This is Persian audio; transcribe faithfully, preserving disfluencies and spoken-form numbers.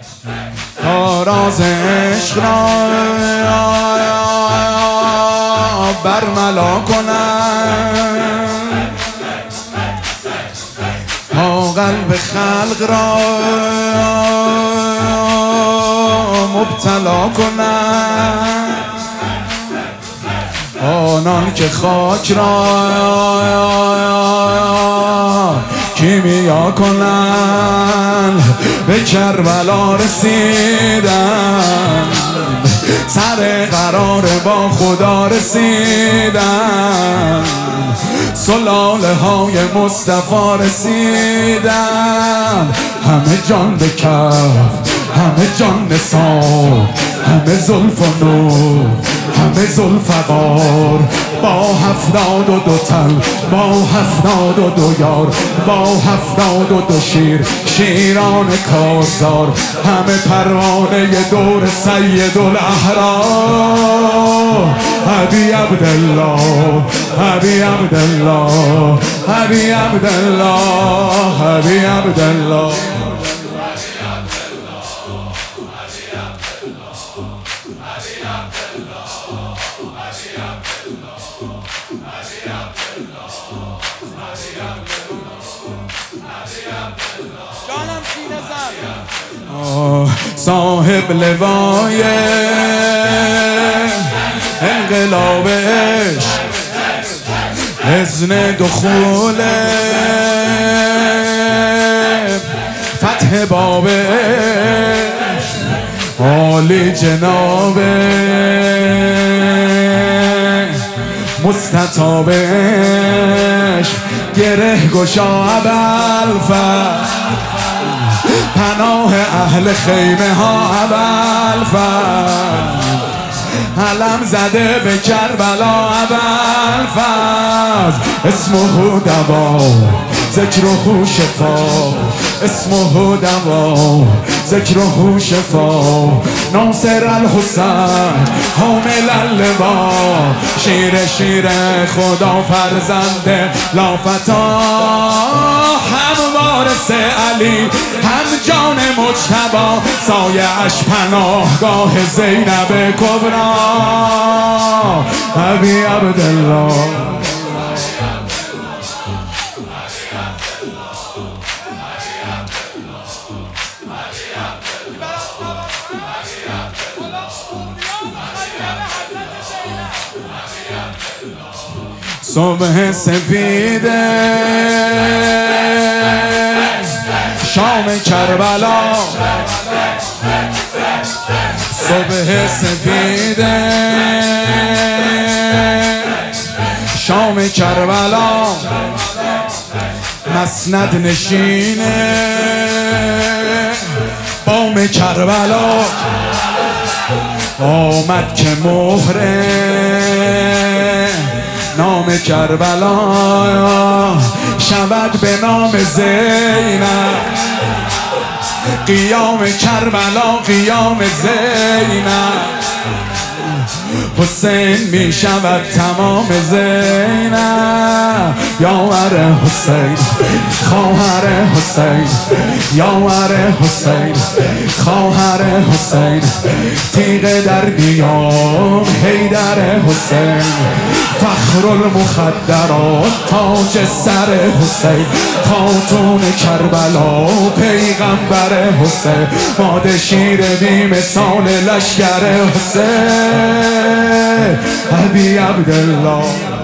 تا راز عشق را برملا کنم، تا قلب خلق را مبتلا کنم، آنان که خاک را کیمیا کنن، به کربلا رسیدن، سر قرار با خدا رسیدن، سلاله های مصطفی رسیدن، همه جان به کف، همه جان نثار، همه زلف و نور، همه ذوالفقار، با هفتاد و دو تن، با هفتاد و دو یار، با هفتاد و دو شیر، شیران کارزار، همه پروانه دور سید الاحرار، ابی عبدالله، ابی عبدالله، ابی عبدالله، ابی عبدالله. صاحب لوای انقلاب عشق، اذن دخول فتح باب عشق، عالی جناب مستطاب عشق، گره گشا ابوالفضل، پناه اهل خیمه ها ابوالفضل، علم زده به کربلا ابوالفضل، اسمه دوا ذکره شفا، اسمه دوا ذکره شفا، ناصر الحسین حامل اللوا، شیر شیر خدا فرزند لافتا، هم وارث علی هم جان مجتبی، سایه اش پناهگاه زینب کبری، ابی عبدالله. صبح سفید شام کربلا، صبح سفید شام کربلا، مسند نشین بام کربلا، آمد که مهر نام کربلا شود به نام زینب، قیام کربلا قیام زینب، حسین می شود تمام زینب، یاور حسین خواهر حسین، یاور حسین خواهر حسین، تیغ در نیام حیدر حسین، فخر المخدرات تاج سر حسین، خاتون کربلا پیغمبر حسین، ماده شیر بی مثال لشکر حسین، ابی عبدالله.